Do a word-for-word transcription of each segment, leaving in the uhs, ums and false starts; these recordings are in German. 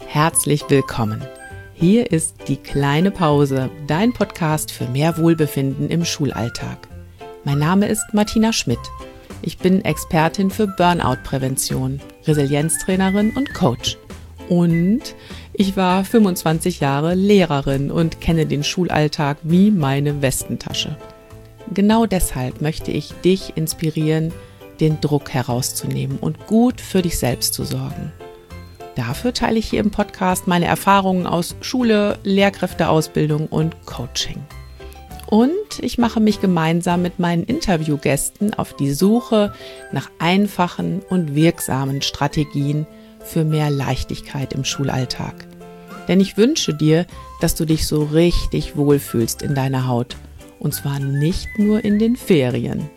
Herzlich willkommen. Hier ist die kleine Pause, dein Podcast für mehr Wohlbefinden im Schulalltag. Mein Name ist Martina Schmidt. Ich bin Expertin für Burnout-Prävention, Resilienztrainerin und Coach. Und ich war fünfundzwanzig Jahre Lehrerin und kenne den Schulalltag wie meine Westentasche. Genau deshalb möchte ich dich inspirieren, den Druck herauszunehmen und gut für dich selbst zu sorgen. Dafür teile ich hier im Podcast meine Erfahrungen aus Schule, Lehrkräfteausbildung und Coaching. Und ich mache mich gemeinsam mit meinen Interviewgästen auf die Suche nach einfachen und wirksamen Strategien für mehr Leichtigkeit im Schulalltag. Denn ich wünsche dir, dass du dich so richtig wohlfühlst in deiner Haut. Und zwar nicht nur in den Ferien.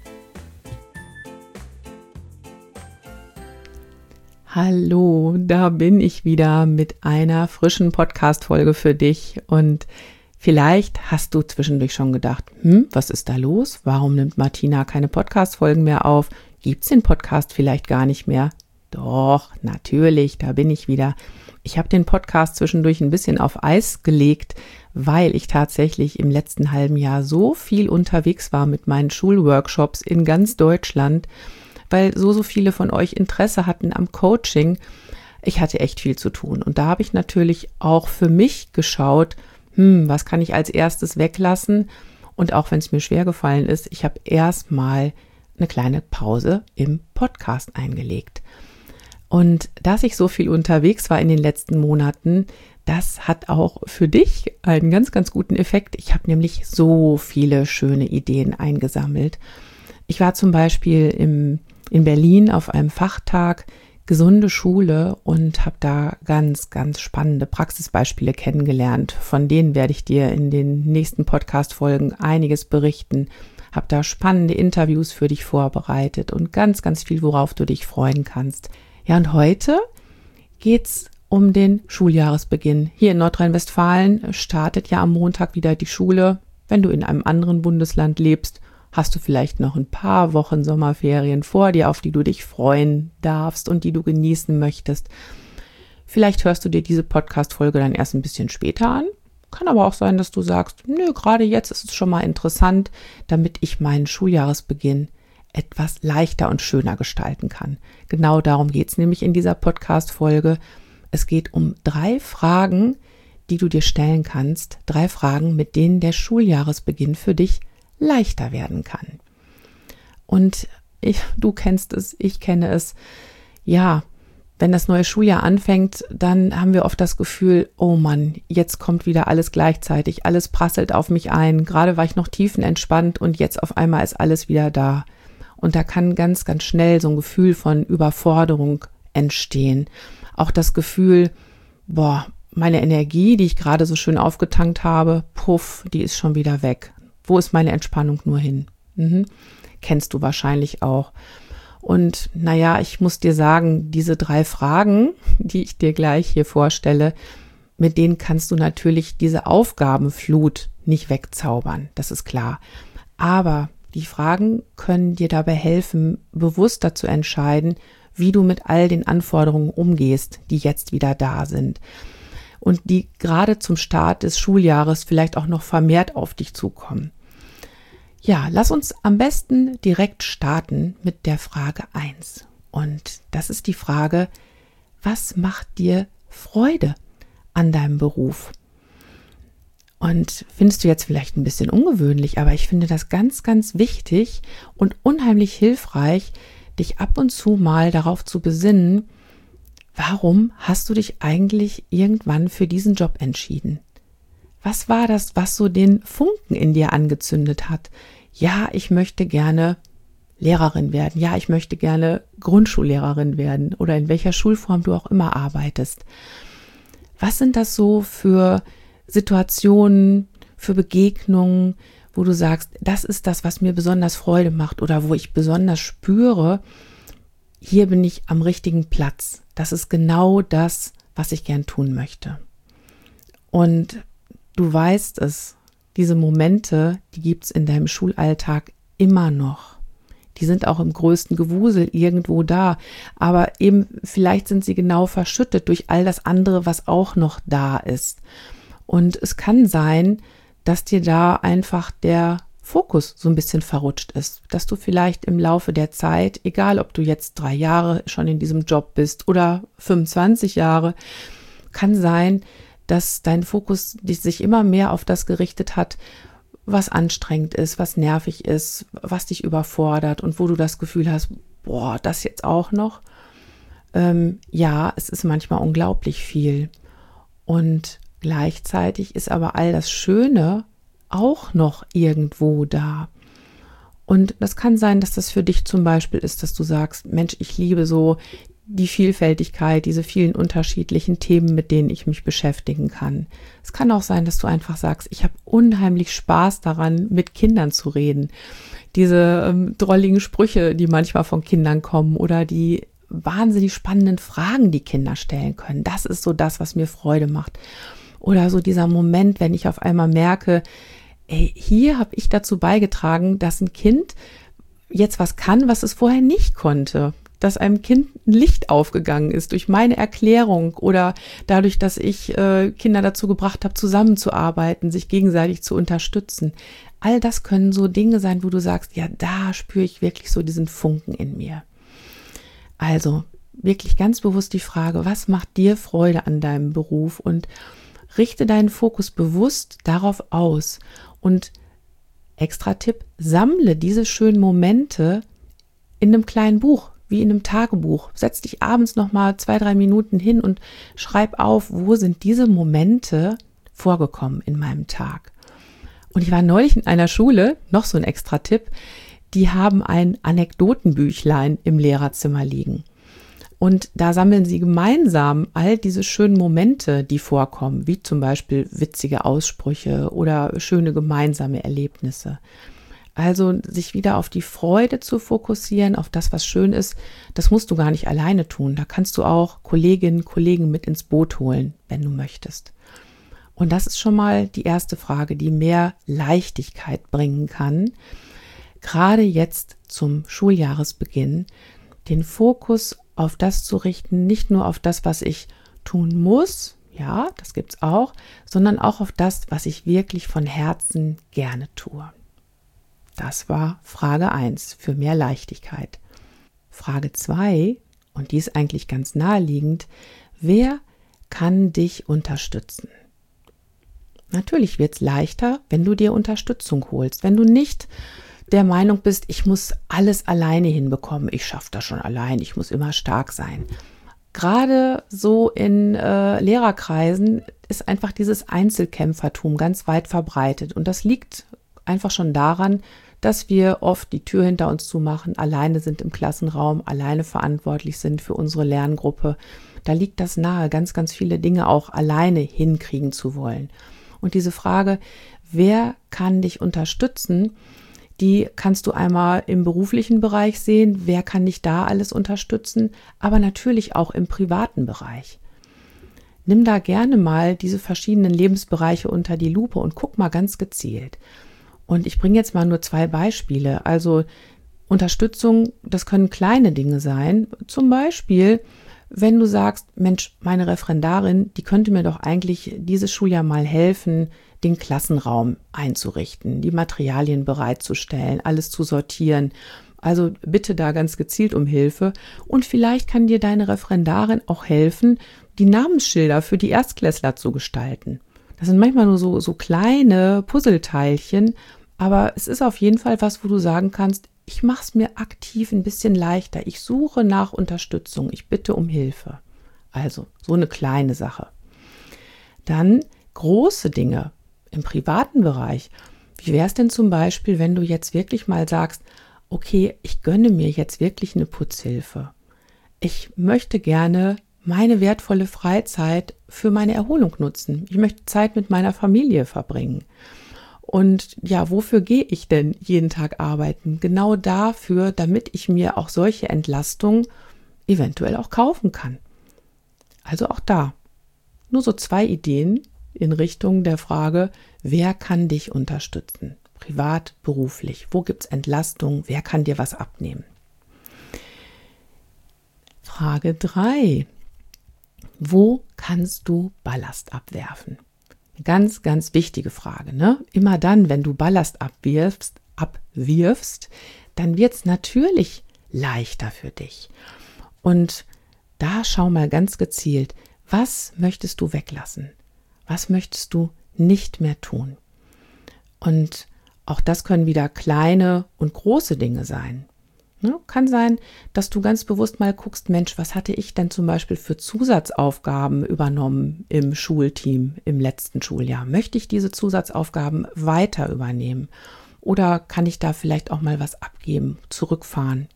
Hallo, da bin ich wieder mit einer frischen Podcast-Folge für dich und vielleicht hast du zwischendurch schon gedacht, hm, was ist da los? Warum nimmt Martina keine Podcast-Folgen mehr auf? Gibt's den Podcast vielleicht gar nicht mehr? Doch, natürlich, da bin ich wieder. Ich habe den Podcast zwischendurch ein bisschen auf Eis gelegt, weil ich tatsächlich im letzten halben Jahr so viel unterwegs war mit meinen Schulworkshops in ganz Deutschland, weil so, so viele von euch Interesse hatten am Coaching. Ich hatte echt viel zu tun. Und da habe ich natürlich auch für mich geschaut, hm, was kann ich als erstes weglassen? Und auch wenn es mir schwer gefallen ist, ich habe erstmal eine kleine Pause im Podcast eingelegt. Und dass ich so viel unterwegs war in den letzten Monaten, das hat auch für dich einen ganz, ganz guten Effekt. Ich habe nämlich so viele schöne Ideen eingesammelt. Ich war zum Beispiel im in Berlin auf einem Fachtag Gesunde Schule und habe da ganz, ganz spannende Praxisbeispiele kennengelernt. Von denen werde ich dir in den nächsten Podcast-Folgen einiges berichten. Habe da spannende Interviews für dich vorbereitet und ganz, ganz viel, worauf du dich freuen kannst. Ja, und heute geht's um den Schuljahresbeginn. Hier in Nordrhein-Westfalen startet ja am Montag wieder die Schule. Wenn du in einem anderen Bundesland lebst, hast du vielleicht noch ein paar Wochen Sommerferien vor dir, auf die du dich freuen darfst und die du genießen möchtest. Vielleicht hörst du dir diese Podcast-Folge dann erst ein bisschen später an. Kann aber auch sein, dass du sagst, nö, gerade jetzt ist es schon mal interessant, damit ich meinen Schuljahresbeginn etwas leichter und schöner gestalten kann. Genau darum geht es nämlich in dieser Podcast-Folge. Es geht um drei Fragen, die du dir stellen kannst. Drei Fragen, mit denen der Schuljahresbeginn für dich leichter werden kann. Und ich, du kennst es, ich kenne es. Ja, wenn das neue Schuljahr anfängt, dann haben wir oft das Gefühl, oh Mann, jetzt kommt wieder alles gleichzeitig, alles prasselt auf mich ein. Gerade war ich noch tiefenentspannt und jetzt auf einmal ist alles wieder da. Und da kann ganz, ganz schnell so ein Gefühl von Überforderung entstehen. Auch das Gefühl, boah, meine Energie, die ich gerade so schön aufgetankt habe, puff, die ist schon wieder weg. Wo ist meine Entspannung nur hin? Mhm. Kennst du wahrscheinlich auch. Und naja, ich muss dir sagen, diese drei Fragen, die ich dir gleich hier vorstelle, mit denen kannst du natürlich diese Aufgabenflut nicht wegzaubern, das ist klar. Aber die Fragen können dir dabei helfen, bewusster zu entscheiden, wie du mit all den Anforderungen umgehst, die jetzt wieder da sind. Und die gerade zum Start des Schuljahres vielleicht auch noch vermehrt auf dich zukommen. Ja, lass uns am besten direkt starten mit der Frage eins. Und das ist die Frage, was macht dir Freude an deinem Beruf? Und findest du jetzt vielleicht ein bisschen ungewöhnlich, aber ich finde das ganz, ganz wichtig und unheimlich hilfreich, dich ab und zu mal darauf zu besinnen, warum hast du dich eigentlich irgendwann für diesen Job entschieden? Was war das, was so den Funken in dir angezündet hat? Ja, ich möchte gerne Lehrerin werden. Ja, ich möchte gerne Grundschullehrerin werden oder in welcher Schulform du auch immer arbeitest. Was sind das so für Situationen, für Begegnungen, wo du sagst, das ist das, was mir besonders Freude macht oder wo ich besonders spüre, hier bin ich am richtigen Platz. Das ist genau das, was ich gern tun möchte. Und du weißt es, diese Momente, die gibt's in deinem Schulalltag immer noch. Die sind auch im größten Gewusel irgendwo da. Aber eben vielleicht sind sie genau verschüttet durch all das andere, was auch noch da ist. Und es kann sein, dass dir da einfach der Fokus so ein bisschen verrutscht ist, dass du vielleicht im Laufe der Zeit, egal ob du jetzt drei Jahre schon in diesem Job bist oder fünfundzwanzig Jahre, kann sein, dass dein Fokus sich immer mehr auf das gerichtet hat, was anstrengend ist, was nervig ist, was dich überfordert und wo du das Gefühl hast, boah, das jetzt auch noch. Ähm, ja, es ist manchmal unglaublich viel. Und gleichzeitig ist aber all das Schöne auch noch irgendwo da. Und das kann sein, dass das für dich zum Beispiel ist, dass du sagst, Mensch, ich liebe so die Vielfältigkeit, diese vielen unterschiedlichen Themen, mit denen ich mich beschäftigen kann. Es kann auch sein, dass du einfach sagst, ich habe unheimlich Spaß daran, mit Kindern zu reden. Diese ähm, drolligen Sprüche, die manchmal von Kindern kommen oder die wahnsinnig spannenden Fragen, die Kinder stellen können. Das ist so das, was mir Freude macht. Oder so dieser Moment, wenn ich auf einmal merke, ey, hier habe ich dazu beigetragen, dass ein Kind jetzt was kann, was es vorher nicht konnte. Dass einem Kind ein Licht aufgegangen ist durch meine Erklärung oder dadurch, dass ich äh, Kinder dazu gebracht habe, zusammenzuarbeiten, sich gegenseitig zu unterstützen. All das können so Dinge sein, wo du sagst, ja, da spüre ich wirklich so diesen Funken in mir. Also wirklich ganz bewusst die Frage, was macht dir Freude an deinem Beruf und richte deinen Fokus bewusst darauf aus. Und extra Tipp, sammle diese schönen Momente in einem kleinen Buch, wie in einem Tagebuch. Setz dich abends nochmal zwei, drei Minuten hin und schreib auf, wo sind diese Momente vorgekommen in meinem Tag. Und ich war neulich in einer Schule, noch so ein extra Tipp, die haben ein Anekdotenbüchlein im Lehrerzimmer liegen. Und da sammeln sie gemeinsam all diese schönen Momente, die vorkommen, wie zum Beispiel witzige Aussprüche oder schöne gemeinsame Erlebnisse. Also sich wieder auf die Freude zu fokussieren, auf das, was schön ist, das musst du gar nicht alleine tun. Da kannst du auch Kolleginnen und Kollegen mit ins Boot holen, wenn du möchtest. Und das ist schon mal die erste Frage, die mehr Leichtigkeit bringen kann. Gerade jetzt zum Schuljahresbeginn, den Fokus auf das zu richten, nicht nur auf das, was ich tun muss, ja, das gibt's auch, sondern auch auf das, was ich wirklich von Herzen gerne tue. Das war Frage eins für mehr Leichtigkeit. Frage zwei, und die ist eigentlich ganz naheliegend, wer kann dich unterstützen? Natürlich wird es leichter, wenn du dir Unterstützung holst, wenn du nicht der Meinung bist, ich muss alles alleine hinbekommen, ich schaffe das schon allein, ich muss immer stark sein. Gerade so in äh, Lehrerkreisen ist einfach dieses Einzelkämpfertum ganz weit verbreitet und das liegt einfach schon daran, dass wir oft die Tür hinter uns zumachen, alleine sind im Klassenraum, alleine verantwortlich sind für unsere Lerngruppe. Da liegt das nahe, ganz, ganz viele Dinge auch alleine hinkriegen zu wollen. Und diese Frage, wer kann dich unterstützen, die kannst du einmal im beruflichen Bereich sehen, wer kann dich da alles unterstützen, aber natürlich auch im privaten Bereich. Nimm da gerne mal diese verschiedenen Lebensbereiche unter die Lupe und guck mal ganz gezielt. Und ich bringe jetzt mal nur zwei Beispiele. Also Unterstützung, das können kleine Dinge sein. Zum Beispiel, wenn du sagst, Mensch, meine Referendarin, die könnte mir doch eigentlich dieses Schuljahr mal helfen, den Klassenraum einzurichten, die Materialien bereitzustellen, alles zu sortieren. Also bitte da ganz gezielt um Hilfe. Und vielleicht kann dir deine Referendarin auch helfen, die Namensschilder für die Erstklässler zu gestalten. Das sind manchmal nur so, so kleine Puzzleteilchen, aber es ist auf jeden Fall was, wo du sagen kannst, ich mache es mir aktiv ein bisschen leichter. Ich suche nach Unterstützung, ich bitte um Hilfe. Also so eine kleine Sache. Dann große Dinge im privaten Bereich. Wie wäre es denn zum Beispiel, wenn du jetzt wirklich mal sagst, okay, ich gönne mir jetzt wirklich eine Putzhilfe. Ich möchte gerne meine wertvolle Freizeit für meine Erholung nutzen. Ich möchte Zeit mit meiner Familie verbringen. Und ja, wofür gehe ich denn jeden Tag arbeiten? Genau dafür, damit ich mir auch solche Entlastung eventuell auch kaufen kann. Also auch da nur so zwei Ideen in Richtung der Frage, wer kann dich unterstützen? privat, beruflich? Wo gibt es Entlastung? Wer kann dir was abnehmen? Frage drei. Wo kannst du Ballast abwerfen? Ganz, ganz wichtige Frage, ne? Immer dann, wenn du Ballast abwirfst, abwirfst, dann wird es natürlich leichter für dich. Und da schau mal ganz gezielt, was möchtest du weglassen? Was möchtest du nicht mehr tun? Und auch das können wieder kleine und große Dinge sein. Ne? Kann sein, dass du ganz bewusst mal guckst, Mensch, was hatte ich denn zum Beispiel für Zusatzaufgaben übernommen im Schulteam im letzten Schuljahr? Möchte ich diese Zusatzaufgaben weiter übernehmen? Oder kann ich da vielleicht auch mal was abgeben, zurückfahren?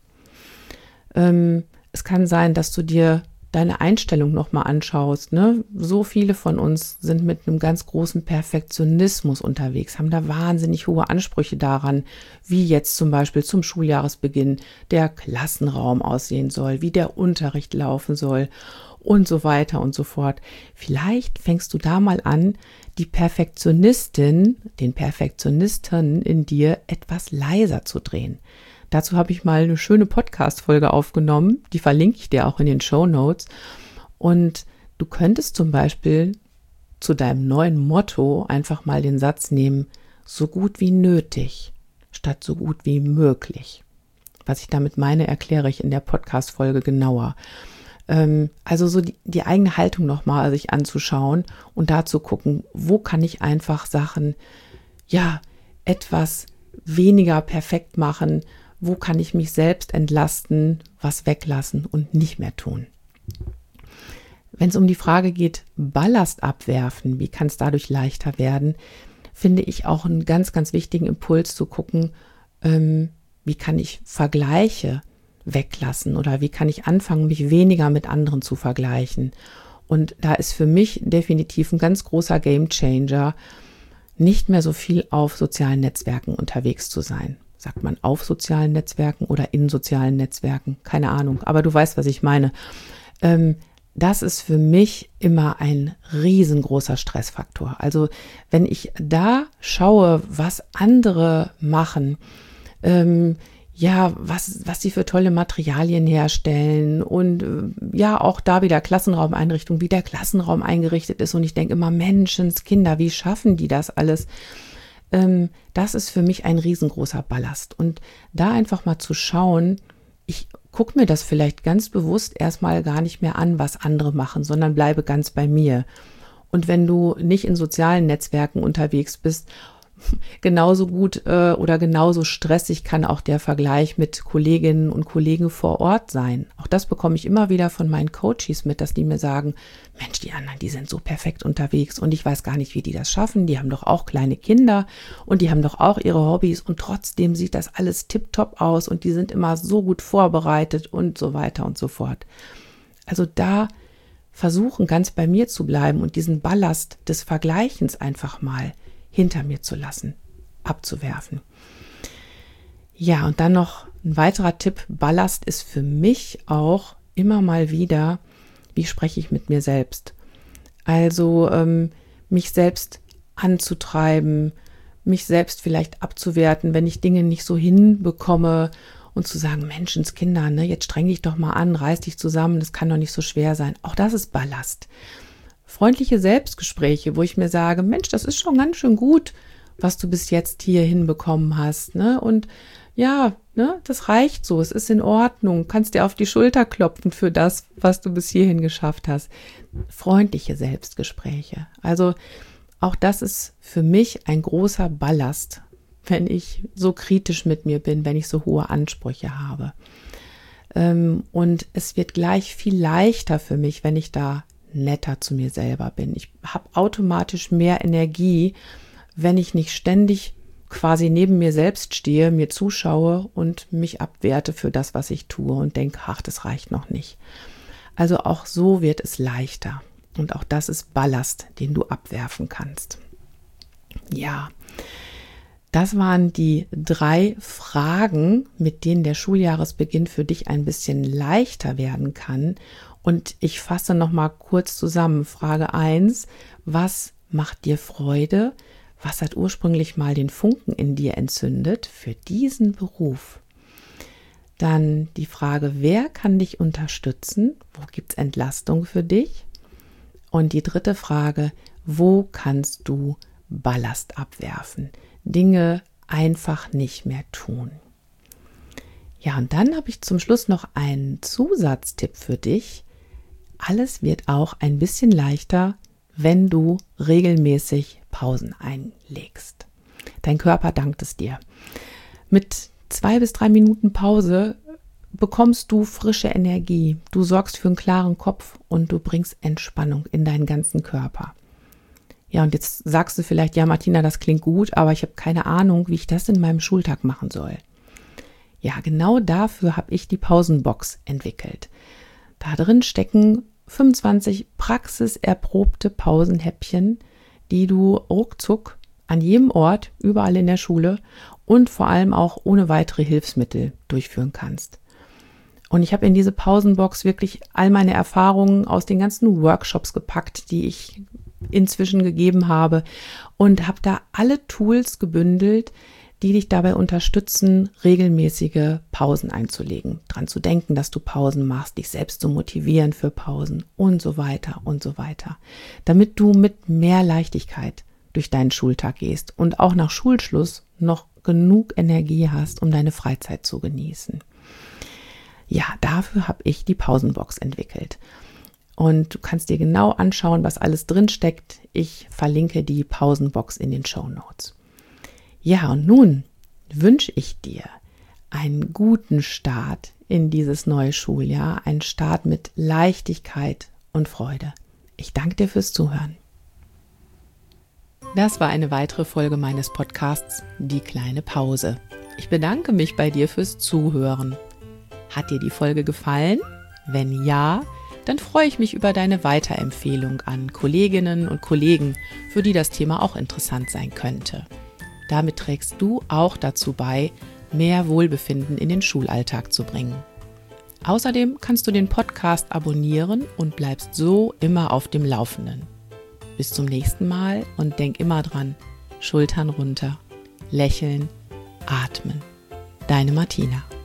Ähm, es kann sein, dass du dir deine Einstellung nochmal anschaust. Ne? So viele von uns sind mit einem ganz großen Perfektionismus unterwegs, haben da wahnsinnig hohe Ansprüche daran, wie jetzt zum Beispiel zum Schuljahresbeginn der Klassenraum aussehen soll, wie der Unterricht laufen soll und so weiter und so fort. Vielleicht fängst du da mal an, die Perfektionistin, den Perfektionisten in dir etwas leiser zu drehen. Dazu habe ich mal eine schöne Podcast-Folge aufgenommen, die verlinke ich dir auch in den Shownotes. Und du könntest zum Beispiel zu deinem neuen Motto einfach mal den Satz nehmen, so gut wie nötig, statt so gut wie möglich. Was ich damit meine, erkläre ich in der Podcast-Folge genauer. Ähm, also so die, die eigene Haltung nochmal sich anzuschauen und da zu gucken, wo kann ich einfach Sachen, ja, etwas weniger perfekt machen, wo kann ich mich selbst entlasten, was weglassen und nicht mehr tun. Wenn es um die Frage geht, Ballast abwerfen, wie kann es dadurch leichter werden, finde ich auch einen ganz, ganz wichtigen Impuls zu gucken, ähm, wie kann ich Vergleiche weglassen oder wie kann ich anfangen, mich weniger mit anderen zu vergleichen. Und da ist für mich definitiv ein ganz großer Gamechanger, nicht mehr so viel auf sozialen Netzwerken unterwegs zu sein. Sagt man auf sozialen Netzwerken oder in sozialen Netzwerken? Keine Ahnung, aber du weißt, was ich meine. Ähm, das ist für mich immer ein riesengroßer Stressfaktor. Also wenn ich da schaue, was andere machen, ähm, ja, was, was sie für tolle Materialien herstellen und äh, ja, auch da wieder Klassenraumeinrichtung, wie der Klassenraum eingerichtet ist und ich denke immer, Menschenskinder, wie schaffen die das alles? Das ist für mich ein riesengroßer Ballast. Und da einfach mal zu schauen, ich gucke mir das vielleicht ganz bewusst erstmal gar nicht mehr an, was andere machen, sondern bleibe ganz bei mir. Und wenn du nicht in sozialen Netzwerken unterwegs bist, genauso gut äh, oder genauso stressig kann auch der Vergleich mit Kolleginnen und Kollegen vor Ort sein. Auch das bekomme ich immer wieder von meinen Coaches mit, dass die mir sagen, Mensch, die anderen, die sind so perfekt unterwegs und ich weiß gar nicht, wie die das schaffen. Die haben doch auch kleine Kinder und die haben doch auch ihre Hobbys und trotzdem sieht das alles tipptopp aus und die sind immer so gut vorbereitet und so weiter und so fort. Also da versuchen, ganz bei mir zu bleiben und diesen Ballast des Vergleichens einfach mal hinter mir zu lassen, abzuwerfen. Ja, und dann noch ein weiterer Tipp. Ballast ist für mich auch immer mal wieder, wie spreche ich mit mir selbst? Also ähm, mich selbst anzutreiben, mich selbst vielleicht abzuwerten, wenn ich Dinge nicht so hinbekomme und zu sagen, Menschenskinder, ne, jetzt streng dich doch mal an, reiß dich zusammen, das kann doch nicht so schwer sein. Auch das ist Ballast. Freundliche Selbstgespräche, wo ich mir sage, Mensch, das ist schon ganz schön gut, was du bis jetzt hier hinbekommen hast, ne? Und ja, ne, das reicht so, es ist in Ordnung, kannst dir auf die Schulter klopfen für das, was du bis hierhin geschafft hast. Freundliche Selbstgespräche. Also auch das ist für mich ein großer Ballast, wenn ich so kritisch mit mir bin, wenn ich so hohe Ansprüche habe. Und es wird gleich viel leichter für mich, wenn ich da netter zu mir selber bin. Ich habe automatisch mehr Energie, wenn ich nicht ständig quasi neben mir selbst stehe, mir zuschaue und mich abwerte für das, was ich tue und denke, ach, das reicht noch nicht. Also auch so wird es leichter. Und auch das ist Ballast, den du abwerfen kannst. Ja, das waren die drei Fragen, mit denen der Schuljahresbeginn für dich ein bisschen leichter werden kann. Und ich fasse noch mal kurz zusammen. Frage eins, was macht dir Freude? was hat ursprünglich mal den Funken in dir entzündet für diesen Beruf? Dann die Frage, wer kann dich unterstützen? Wo gibt es Entlastung für dich? Und die dritte Frage, wo kannst du Ballast abwerfen? Dinge einfach nicht mehr tun. Ja, und dann habe ich zum Schluss noch einen Zusatztipp für dich. Alles wird auch ein bisschen leichter, wenn du regelmäßig Pausen einlegst. Dein Körper dankt es dir. Mit zwei bis drei Minuten Pause bekommst du frische Energie. Du sorgst für einen klaren Kopf und du bringst Entspannung in deinen ganzen Körper. Ja, und jetzt sagst du vielleicht, ja Martina, das klingt gut, aber ich habe keine Ahnung, wie ich das in meinem Schultag machen soll. Ja, genau dafür habe ich die Pausenbox entwickelt. Da drin stecken fünfundzwanzig praxiserprobte Pausenhäppchen, die du ruckzuck an jedem Ort, überall in der Schule und vor allem auch ohne weitere Hilfsmittel durchführen kannst. Und ich habe in diese Pausenbox wirklich all meine Erfahrungen aus den ganzen Workshops gepackt, die ich inzwischen gegeben habe und habe da alle Tools gebündelt, die dich dabei unterstützen, regelmäßige Pausen einzulegen, dran zu denken, dass du Pausen machst, dich selbst zu motivieren für Pausen und so weiter und so weiter, damit du mit mehr Leichtigkeit durch deinen Schultag gehst und auch nach Schulschluss noch genug Energie hast, um deine Freizeit zu genießen. Ja, dafür habe ich die Pausenbox entwickelt. Und du kannst dir genau anschauen, was alles drin steckt. Ich verlinke die Pausenbox in den Shownotes. Ja, und nun wünsche ich dir einen guten Start in dieses neue Schuljahr, einen Start mit Leichtigkeit und Freude. Ich danke dir fürs Zuhören. Das war eine weitere Folge meines Podcasts Die kleine Pause. Ich bedanke mich bei dir fürs Zuhören. Hat dir die Folge gefallen? Wenn ja, dann freue ich mich über deine Weiterempfehlung an Kolleginnen und Kollegen, für die das Thema auch interessant sein könnte. Damit trägst du auch dazu bei, mehr Wohlbefinden in den Schulalltag zu bringen. Außerdem kannst du den Podcast abonnieren und bleibst so immer auf dem Laufenden. Bis zum nächsten Mal und denk immer dran, Schultern runter, lächeln, atmen. Deine Martina.